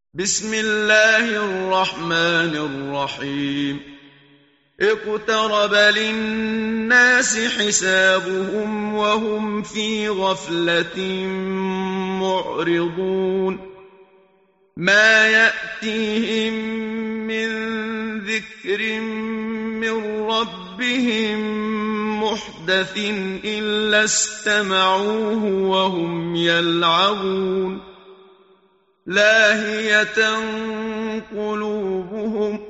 بسم الله الرحمن الرحيم اقترب للناس حسابهم وهم في غفلة معرضون ما يأتيهم من ذكر من ربهم محدث إلا استمعوه وهم يلعبون لاهية قلوبهم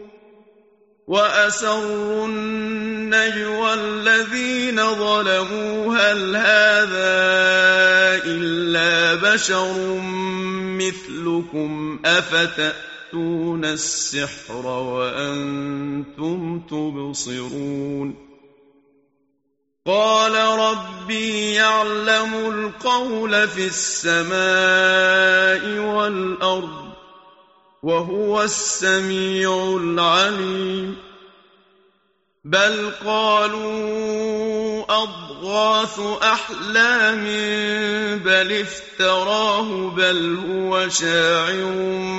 وأسروا النجوى الذين ظلموا هل هذا إلا بشر مثلكم أفتأتون السحر وأنتم تبصرون قال ربي يعلم القول في السماء والأرض وهو السميع العليم بل قالوا أضغاث أحلام بل افتراه بل هو شاعر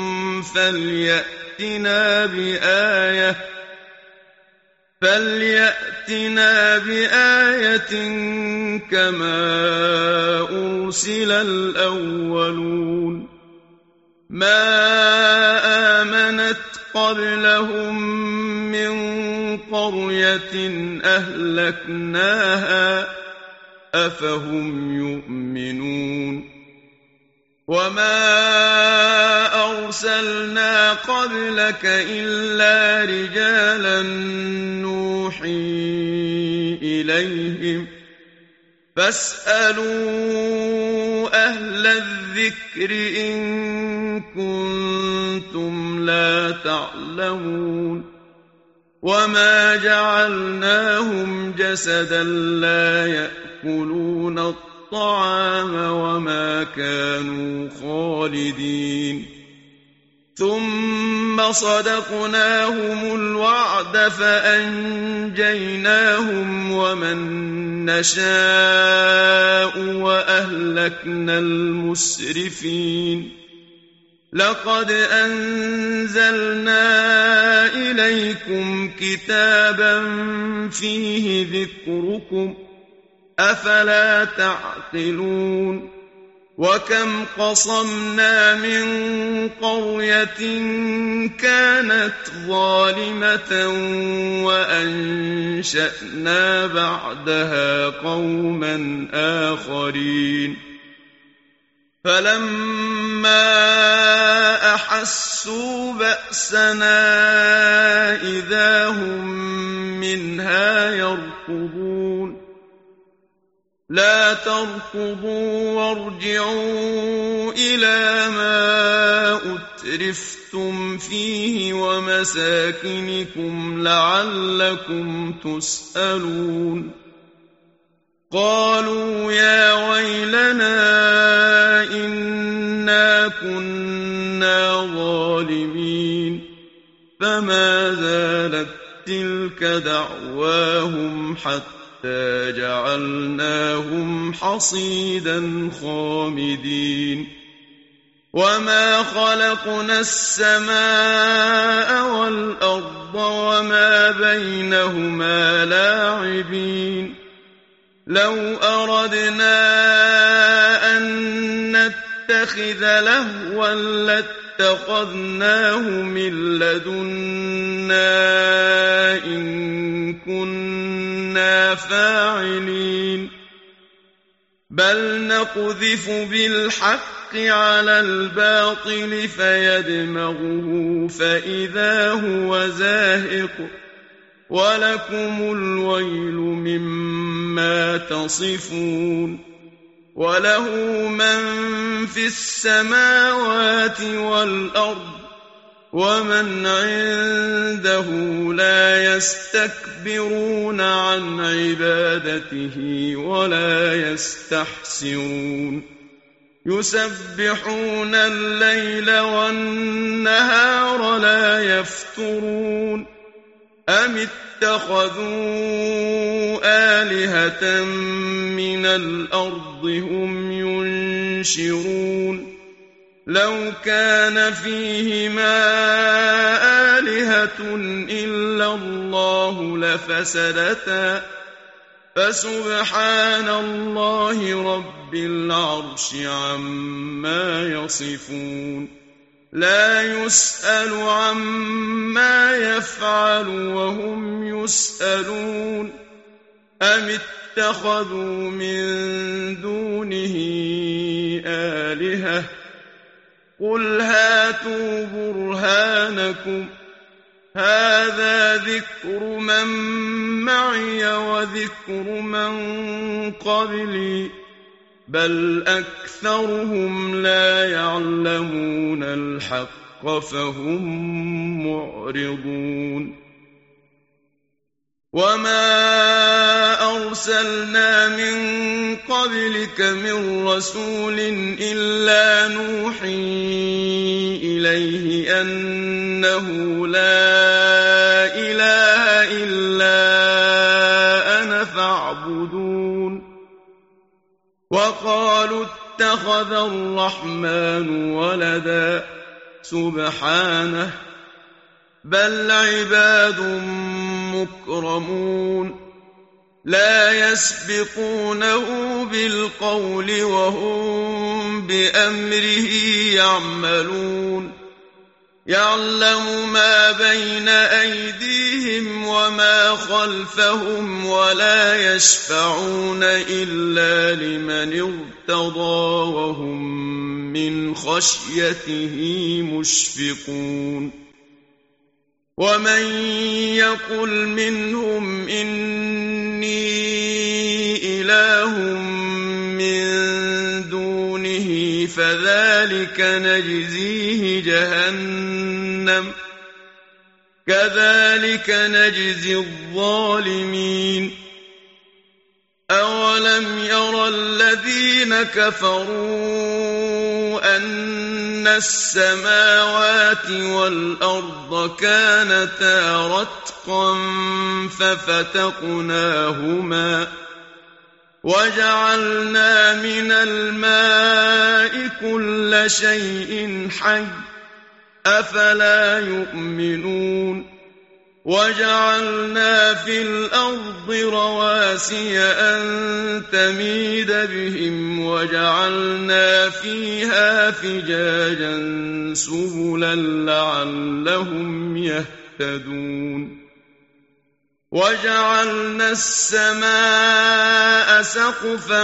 فليأتنا بآية كما أرسل الأولون ما آمنت قبلهم من قرية أهلكناها أفهم يؤمنون وما أرسلنا قبلك إلا رجالا نوحي إليهم فاسألوا أهل الذكر إن كنتم لا تعلمون وما جعلناهم جسدا لا يأكلون الطعام وما كانوا خالدين ثم صدقناهم الوعد فأنجيناهم ومن نشاء وأهلكنا المسرفين لقد أنزلنا إليكم كتابا فيه ذكركم أفلا تعقلون وكم قصمنا من قرية كانت ظالمة وأنشأنا بعدها قوما آخرين فلما أحسوا بأسنا إذا هم منها يركضون لا تركضوا وارجعوا إلى ما أترفتم فيه ومساكنكم لعلكم تسألون قالوا يا ويلنا إنا كنا ظالمين فما زالت تلك دعواهم حتى جعلناهم حصيدا خامدين وما خلقنا السماء والأرض وما بينهما لاعبين لو أردنا أن نتخذ لهوا لاتخذناه من لدنا إن كنا فاعلين بل نقذف بالحق على الباطل فيدمغه فإذا هو زاهق ولكم الويل مما تصفون وله من في السماوات والأرض ومن عنده لا يستكبرون عن عبادته ولا يستحسرون يسبحون الليل والنهار لا يفترون أم اتخذوا آلهة من الأرض هم ينشرون لو كان فيهما آلهة إلا الله لفسدتا فسبحان الله رب العرش عما يصفون لا يسأل عما يفعل وهم يسألون أم اتخذوا من دونه آلهة قل هاتوا برهانكم هذا ذكر من معي وذكر من قبلي بل أكثرهم لا يعلمون الحق فهم معرضون وما أرسلنا من قبلك من رسول إلا نوحي إليه أنه لا إله إلا أنا فاعبدون وقالوا اتخذ الرحمن ولدا سبحانه بل عباد مكرمون لا يسبقونه بالقول وهم بأمره يعملون يعلم ما بين أيديهم وما خلفهم ولا يشفعون إلا لمن ارتضى وهم من خشيته مشفقون ومن يقل منهم إني إله من دونه فذلك نجزيه جهنم كذلك نجزي الظالمين أولم يرى الذين كفروا أن السماوات والأرض كانتا رتقا ففتقناهما وجعلنا من الماء كل شيء حي أفلا يؤمنون وجعلنا في الأرض رواسي أن تميد بهم وجعلنا فيها فجاجا سبلا لعلهم يهتدون وجعلنا السماء سقفا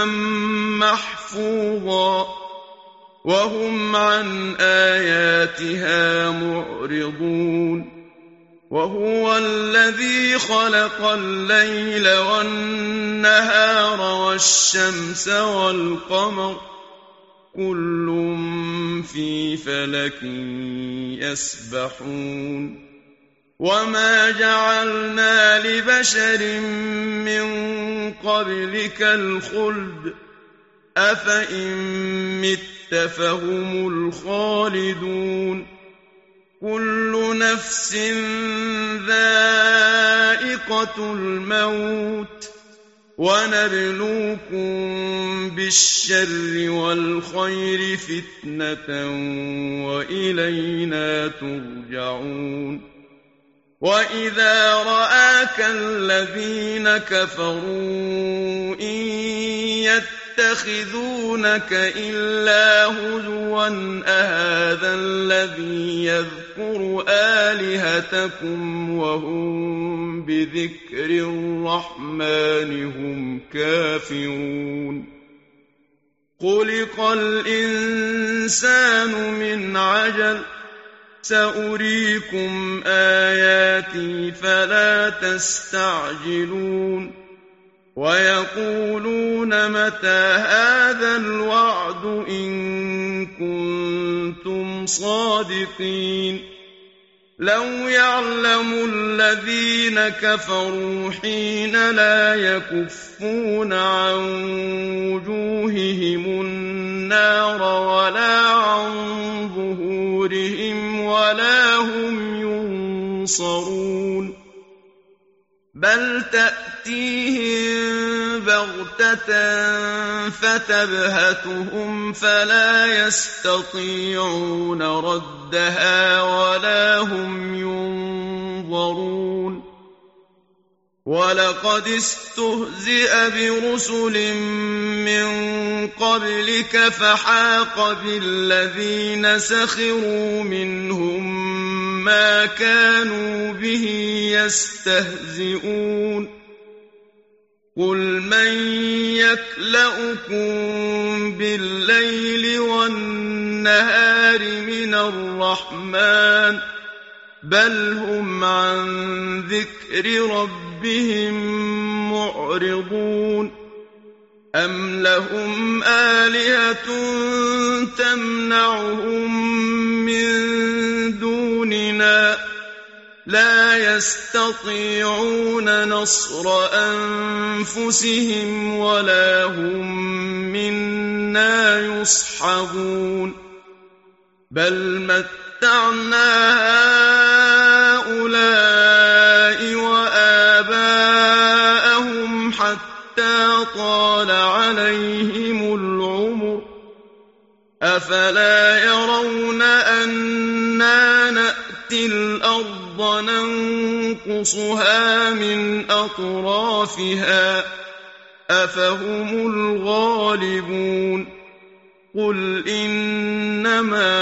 محفوظا وهم عن آياتها معرضون وهو الذي خلق الليل والنهار والشمس والقمر كل في فلك يسبحون وما جعلنا لبشر من قبلك الخلد أفإن مت فهم الخالدون كل نفس ذائقة الموت ونبلوكم بالشر والخير فتنة وإلينا ترجعون وإذا رآك الذين كفروا إن يتخذونك إلا هزوا أهذا الذي يذكر آلهتكم وهم بذكر الرحمن هم كافرون خلق الإنسان من عجل سأريكم آياتي فلا تستعجلون ويقولون متى هذا الوعد إن كنتم صادقين لو يعلم الذين كفروا حين لا يكفون عن وجوههم النار ولا عن ظهورهم ولا هم ينصرون بل تأتيهم بغتة فتبهتهم فلا يستطيعون ردها ولا هم ينظرون ولقد استهزئ برسل من قبلك فحاق بالذين سخروا منهم ما كانوا به يستهزئون قل من يكلؤكم بالليل والنهار من الرحمن بل هم عن ذكر ربهم معرضون أم لهم آلهة تمنعهم من دوننا لا يستطيعون نصر أنفسهم ولا هم منا يصحبون بل متعنا هؤلاء وآباءهم حتى طال عليهم العمر أفلا يرون أنا نأتي الأرض ننقصها من أطرافها أفهم الغالبون قل إنما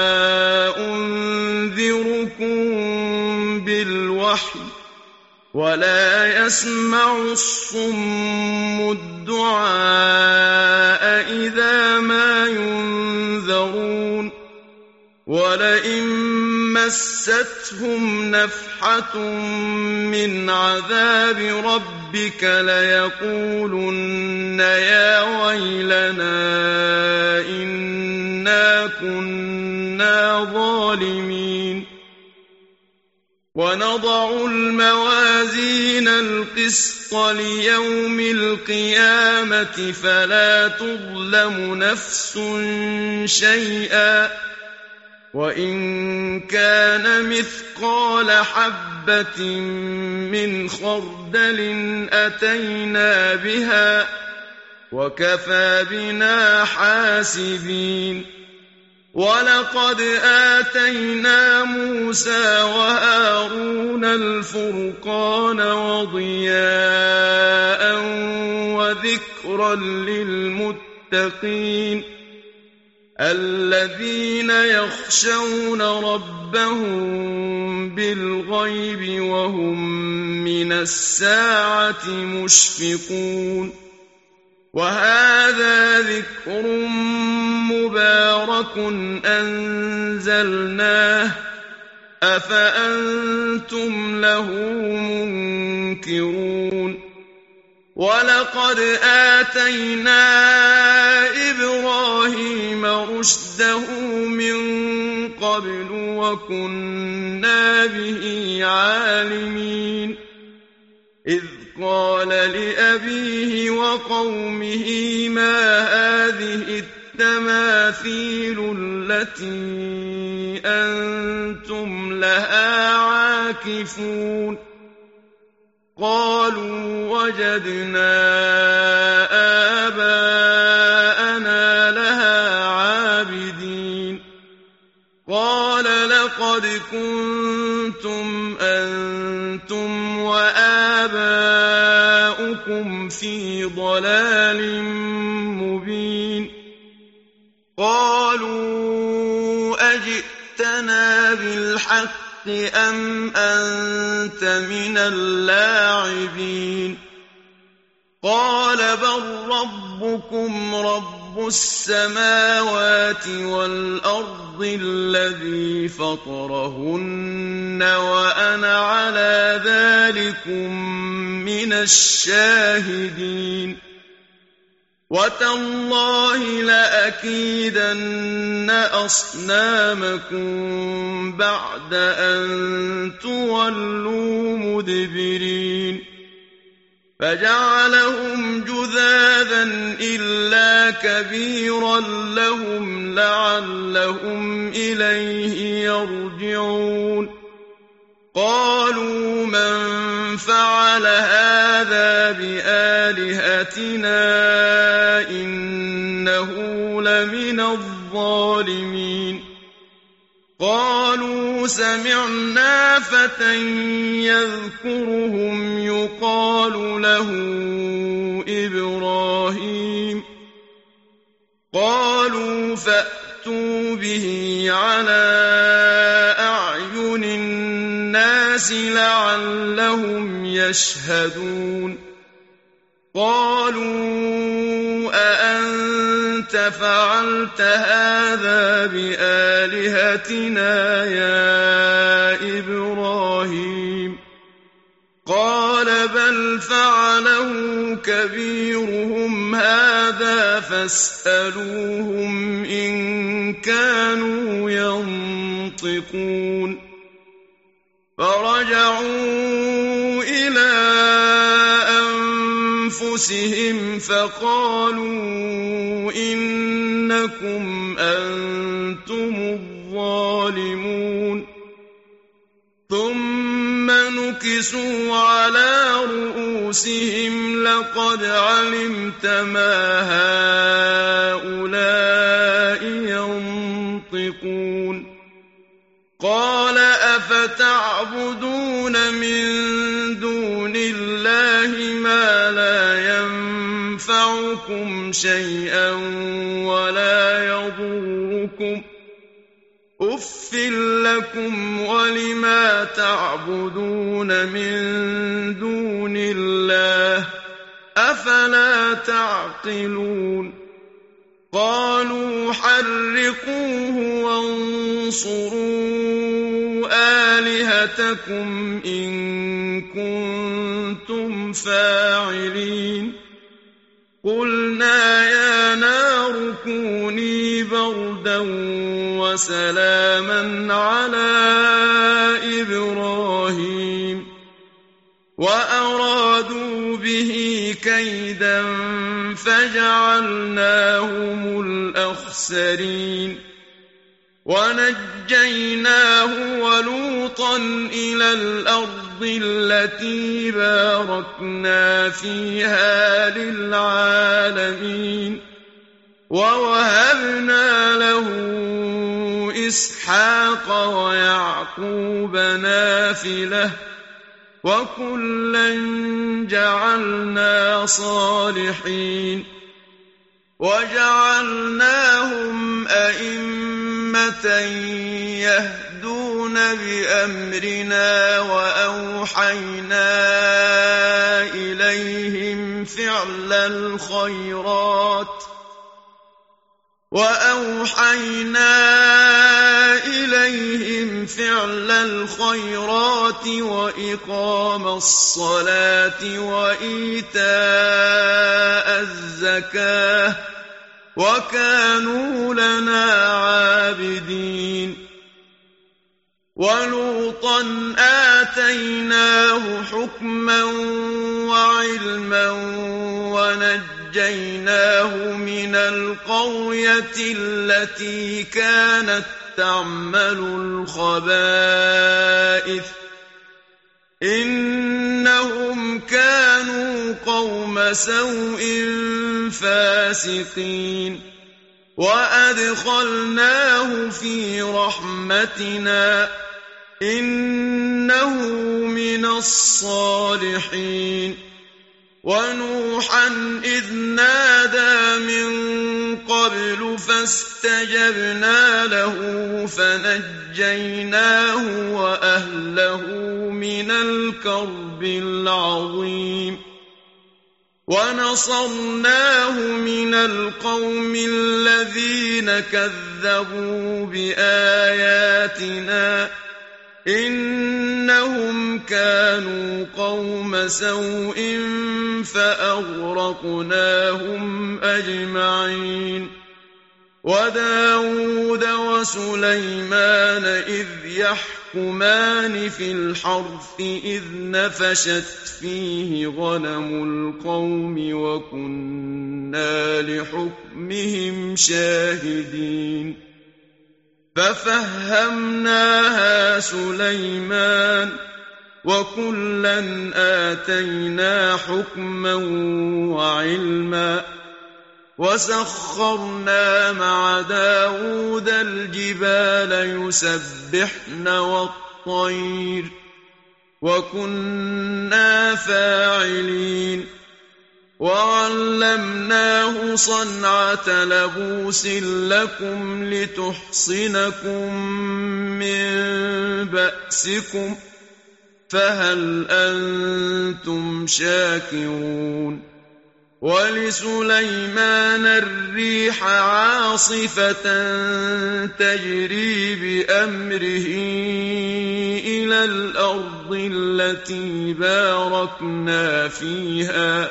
أنذركم بالوحي ولا يسمع الصم الدعاء إذا ما ينذرون ولئن مستهم نفحة من عذاب ربك ليقولن يا ويلنا إنا كنا ظالمين ونضع الموازين القسط ليوم القيامة فلا تظلم نفس شيئا وإن كان مثقال حبة من خردل أتينا بها وكفى بنا حاسبين ولقد آتينا موسى وهارون الفرقان وضياء وذكرا للمتقين الذين يخشون ربهم بالغيب وهم من الساعة مشفقون وهذا ذكر مبارك أنزلناه أفأنتم له منكرون ولقد آتينا إبراهيم رشده من قبل وكنا به عالمين إذ قال لأبيه وقومه ما هذه التماثيل التي أنتم لها عاكفون قالوا وجدنا آباءنا لها عابدين قال لقد كنتم أنتم وآباؤكم في ضلال مبين قالوا أجئتنا بالحق أم أنت من اللاعبين قال بل ربكم رب السماوات والأرض الذي فطرهن وأنا على ذلكم من الشاهدين وتالله لأكيدن أصنامكم بعد أن تولوا مدبرين فجعلهم جذاذا إلا كبيرا لهم لعلهم إليه يرجعون قالوا من فعل هذا بآلهتنا إنه لمن الظالمين قالوا سمعنا فتى يذكرهم يقال له إبراهيم قالوا فأتوا به على أعين الناس لعلهم يشهدون قالوا أأنت فعلت هذا بآلهتنا يا إبراهيم قال بل فعله كبيرهم هذا فاسألوهم إن كانوا ينطقون فرجعوا إلى أنفسهم فقالوا إنكم أنتم الظالمون ثم نكسوا على رؤوسهم لقد علمت ما هؤلاء ينطقون قال أفتعبدون من دون الله ما لا ينفعكم شيئا ولا يضركم أف لكم ولما تعبدون من دون الله أفلا تعقلون قالوا حرقوه وانصروا آلهتكم إن كنتم فاعلين قلنا يا نار كوني بردا وسلاما على إبراهيم وأرادوا به كيدا فجعلناهم الأخسرين ونجيناه ولوطا إلى الأرض التي باركنا فيها للعالمين ووهبنا له إسحاق ويعقوب نافلة وكلا جعلنا صالحين وجعلناهم أئمة يهدون بأمرنا وأوحينا إليهم فعل الخيرات وإقام الصلاة وإيتاء الزكاة وكانوا لنا عابدين ولوطا آتيناه حكما وعلما ونجيناه من القرية التي كانت تعمل الخبائث إنهم كانوا قوم سوء فاسقين وأدخلناه في رحمتنا إنه من الصالحين ونوحا إذ نادى من قبل فاستجبنا له فنجيناه وأهله من الكرب العظيم ونصرناه من القوم الذين كذبوا بآياتنا إنهم كانوا قوم سوء فأغرقناهم أجمعين وداود وسليمان إذ يحكمان في الحرث إذ نفشت فيه غنم القوم وكنا لحكمهم شاهدين ففهمناها سليمان وكلا آتينا حكما وعلما وسخرنا مع داود الجبال يسبحن والطير وكنا فاعلين وعلمناه صنعة لبوس لكم لتحصنكم من بأسكم فهل أنتم شاكرون ولسليمان الريح عاصفة تجري بأمره إلى الأرض التي باركنا فيها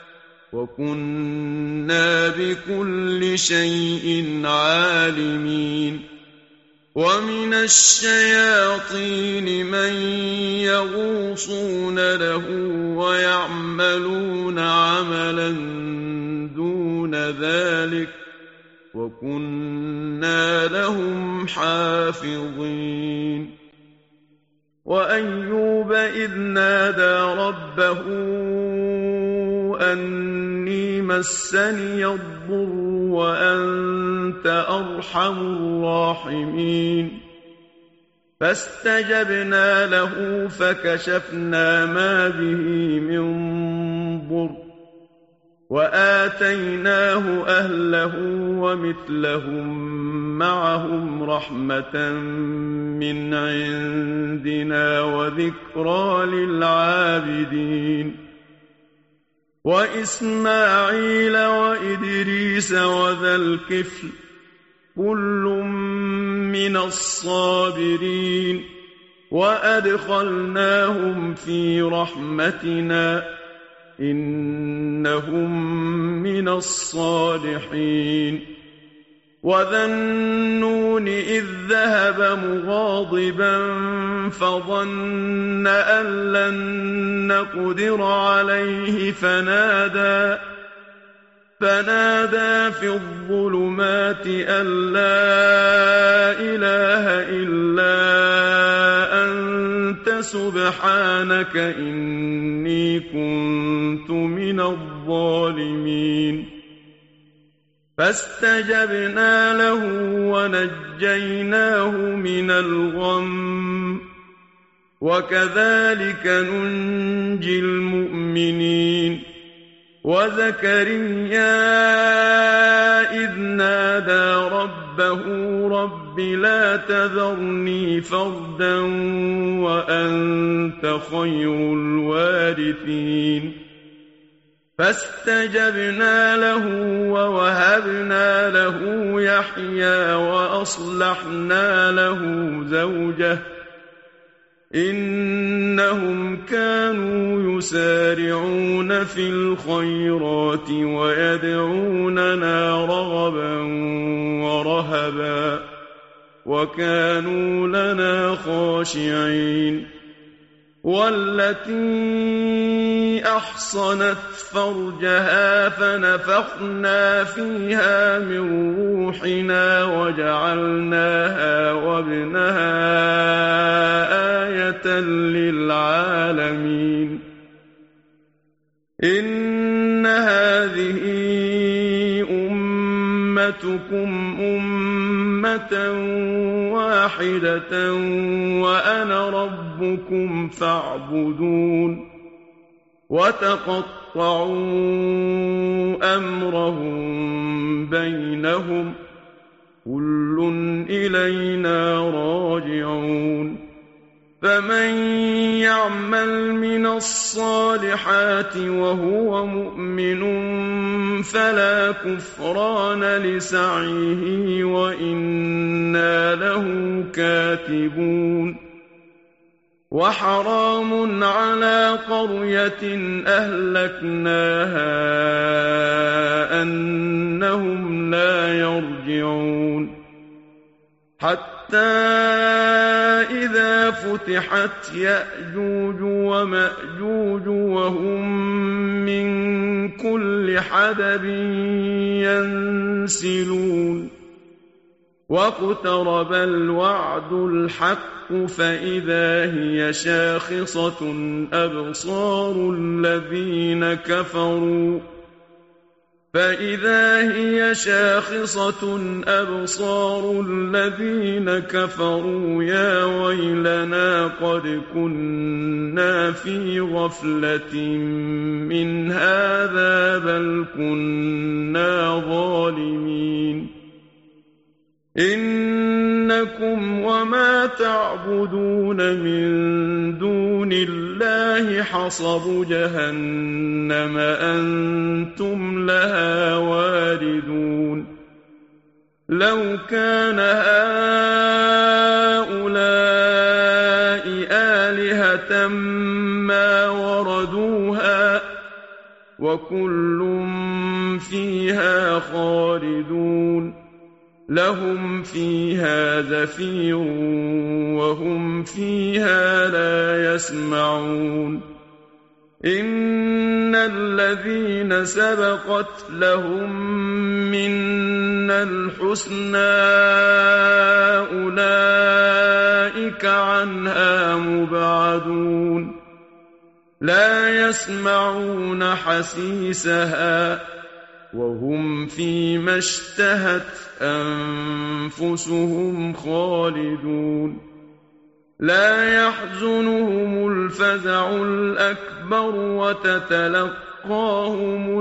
وكنا بكل شيء عالمين ومن الشياطين من يغوصون له ويعملون عملا دون ذلك وكنا لهم حافظين وأيوب إذ نادى ربه أني مسني الضر وأنت أرحم الراحمين فاستجبنا له فكشفنا ما به من ضر وآتيناه أهله ومثلهم معهم رحمة من عندنا وذكرى للعابدين وإسماعيل وإدريس وذا الكفل كل من الصابرين وأدخلناهم في رحمتنا إنهم من الصالحين وذا النون إذ ذهب مغاضبا فظن أن لن نقدر عليه فنادى في الظلمات أن لا إله إلا أنت سبحانك إني كنت من الظالمين فاستجبنا له ونجيناه من الغم وكذلك ننجي المؤمنين وزكريا إذ نادى ربه رب لا تذرني فردا وأنت خير الوارثين فاستجبنا له ووهبنا له يحيى وأصلحنا له زوجه إنهم كانوا يسارعون في الخيرات ويدعوننا رغبا ورهبا وكانوا لنا خاشعين والتي أحصنت فرجها فنفخنا فيها من روحنا وجعلناها وابنها آية للعالمين إن هذه أمتكم أمة واحدة وأنا ربكم فاعبدون وتقطعوا أمرهم بينهم كل إلينا راجعون فمن يعمل من الصالحات وهو مؤمن فلا كفران لسعيه وإنا له كاتبون وحرام على قرية أهلكناها أنهم لا يرجعون حتى إذا فتحت يأجوج ومأجوج وهم من كل حدب ينسلون واقترب الوعد الحق فإذا هي شاخصة أبصار الذين كفروا يا ويلنا قد كنا في غفلة من هذا بل كنا ظالمين إنكم وما تعبدون من دون الله حصب جهنم أنتم لها واردون لو كان هؤلاء آلهة ما وردوها وكل فيها خالدون لهم فيها زفير وهم فيها لا يسمعون إن الذين سبقت لهم منا الحسنى أولئك عنها مبعدون لا يسمعون حسيسها وهم فيما اشتهت أنفسهم خالدون لا يحزنهم الفزع الأكبر وتتلقاهم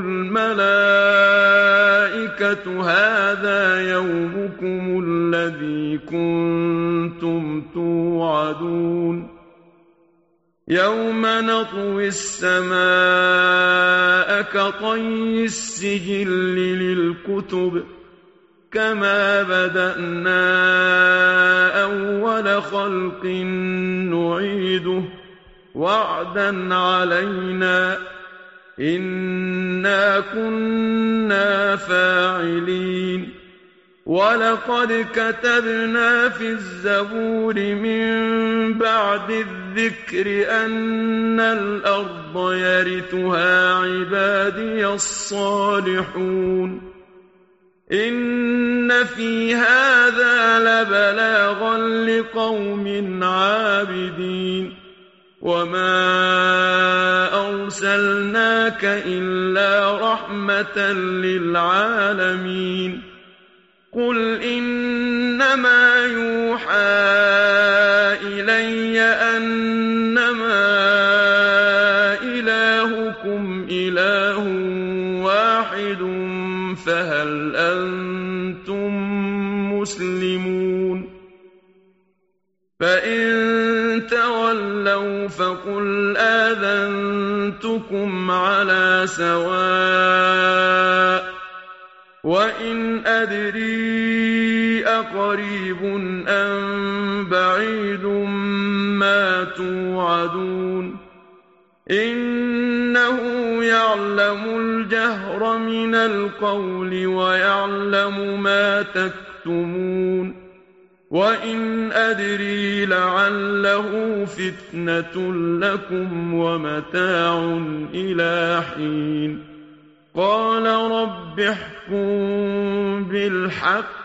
الملائكة هذا يومكم الذي كنتم توعدون يوم نطوي السماء كطي السجل للكتب كما بدأنا أول خلق نعيده وعدا علينا إنا كنا فاعلين ولقد كتبنا في الزبور من بعد الذكر أن الأرض يرثها عبادي الصالحون إن في هذا لبلاغا لقوم عابدين وما أرسلناك إلا رحمة للعالمين قل إنما يوحى إلي أنما إلهكم إله واحد فهل أنتم مسلمون فإن تولوا فقل آذنتكم على سواء وإن أدري أقريب أم بعيد ما توعدون إنه يعلم الجهر من القول ويعلم ما تكتمون وإن أدري لعله فتنة لكم ومتاع إلى حين قال رب احكم بالحق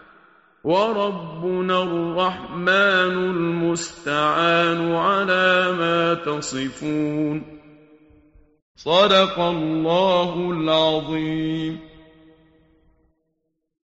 وربنا الرحمن المستعان على ما تصفون صدق الله العظيم.